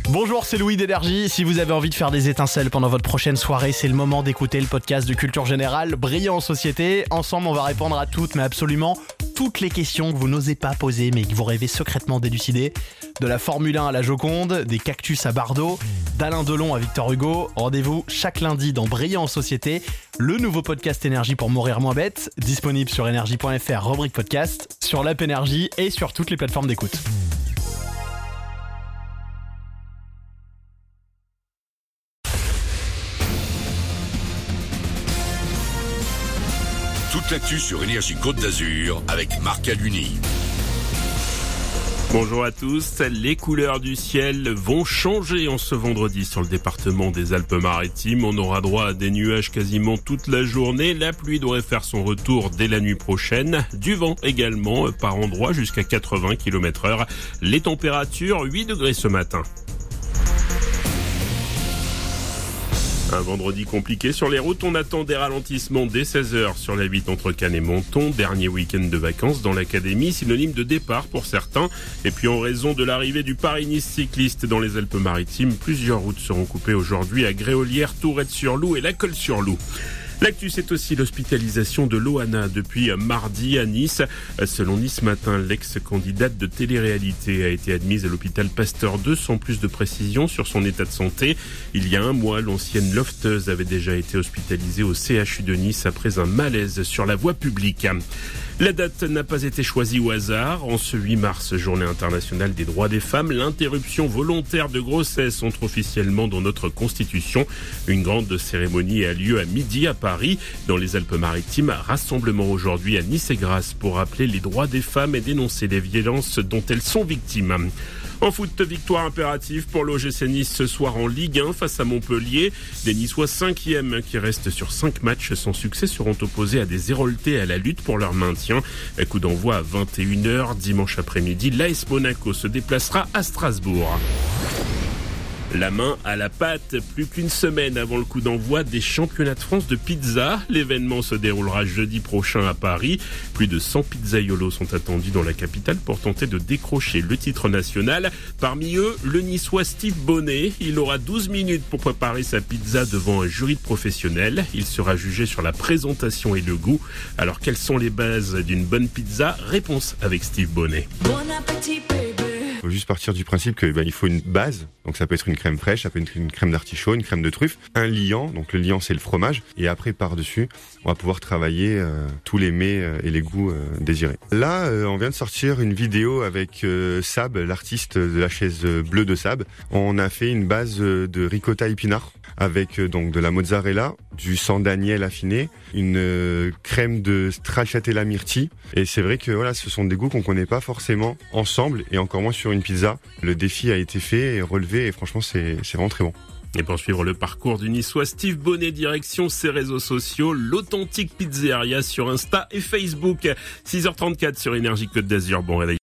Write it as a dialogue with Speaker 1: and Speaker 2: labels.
Speaker 1: Bonjour, c'est Louis d'Énergie. Si vous avez envie de faire des étincelles pendant votre prochaine soirée, c'est le moment d'écouter le podcast de Culture Générale, Brillant en Société. Ensemble, on va répondre à toutes, mais absolument toutes les questions que vous n'osez pas poser, mais que vous rêvez secrètement d'élucider. De la Formule 1 à la Joconde, des cactus à Bardot, d'Alain Delon à Victor Hugo. Rendez-vous chaque lundi dans Brillant en Société, le nouveau podcast Énergie pour mourir moins bête, disponible sur énergie.fr, rubrique podcast, sur l'app Énergie et sur toutes les plateformes d'écoute.
Speaker 2: Toute l'actu sur Énergie Côte d'Azur avec Marc Aluni.
Speaker 3: Bonjour à tous, les couleurs du ciel vont changer en ce vendredi sur le département des Alpes-Maritimes. On aura droit à des nuages quasiment toute la journée. La pluie devrait faire son retour dès la nuit prochaine. Du vent également par endroits jusqu'à 80 km/h. Les températures 8 degrés ce matin. Un vendredi compliqué sur les routes, on attend des ralentissements dès 16h sur la 8 entre Cannes et Menton. Dernier week-end de vacances dans l'académie, synonyme de départ pour certains. Et puis en raison de l'arrivée du Paris-Nice cycliste dans les Alpes-Maritimes, plusieurs routes seront coupées aujourd'hui à Gréolière, Tourette-sur-Loup et La Colle-sur-Loup. L'actu, c'est aussi l'hospitalisation de Loana depuis mardi à Nice. Selon Nice Matin, l'ex-candidate de télé-réalité a été admise à l'hôpital Pasteur 2 sans plus de précision sur son état de santé. Il y a un mois, l'ancienne lofteuse avait déjà été hospitalisée au CHU de Nice après un malaise sur la voie publique. La date n'a pas été choisie au hasard. En ce 8 mars, journée internationale des droits des femmes, l'interruption volontaire de grossesse entre officiellement dans notre constitution. Une grande cérémonie a lieu à midi à Paris. Dans les Alpes-Maritimes, rassemblement aujourd'hui à Nice et Grasse pour rappeler les droits des femmes et dénoncer les violences dont elles sont victimes. En foot, victoire impérative pour l'OGC Nice ce soir en Ligue 1 face à Montpellier. Des Niçois 5e qui restent sur 5 matchs sans succès seront opposés à des Héroltais à la lutte pour leur maintien. Coup d'envoi à 21h dimanche après-midi. L'AS Monaco se déplacera à Strasbourg. La main à la pâte, plus qu'une semaine avant le coup d'envoi des championnats de France de pizza. L'événement se déroulera jeudi prochain à Paris. Plus de 100 pizzaiolos sont attendus dans la capitale pour tenter de décrocher le titre national. Parmi eux, le niçois Steve Bonnet. Il aura 12 minutes pour préparer sa pizza devant un jury de professionnels. Il sera jugé sur la présentation et le goût. Alors, quelles sont les bases d'une bonne pizza? Réponse avec Steve Bonnet.
Speaker 4: Bon appétit, baby.
Speaker 5: Il faut juste partir du principe que il faut une base, donc ça peut être une crème fraîche, ça peut être une crème d'artichaut, une crème de truffe, un liant, donc le liant c'est le fromage, et après par-dessus, on va pouvoir travailler tous les mets et les goûts désirés. Là, on vient de sortir une vidéo avec Sab, l'artiste de la chaise bleue de Sab. On a fait une base de ricotta épinard avec donc de la mozzarella, du San Daniel affiné, une crème de stracciatella myrtille, et c'est vrai que voilà, ce sont des goûts qu'on connaît pas forcément ensemble, et encore moins sur une pizza. Le défi a été fait et relevé, et franchement c'est vraiment très bon.
Speaker 3: Et pour suivre le parcours du niçois Steve Bonnet, direction ses réseaux sociaux, l'Authentique Pizzeria sur Insta et Facebook. 6h34 sur Énergie Côte d'Azur. Bon réveil.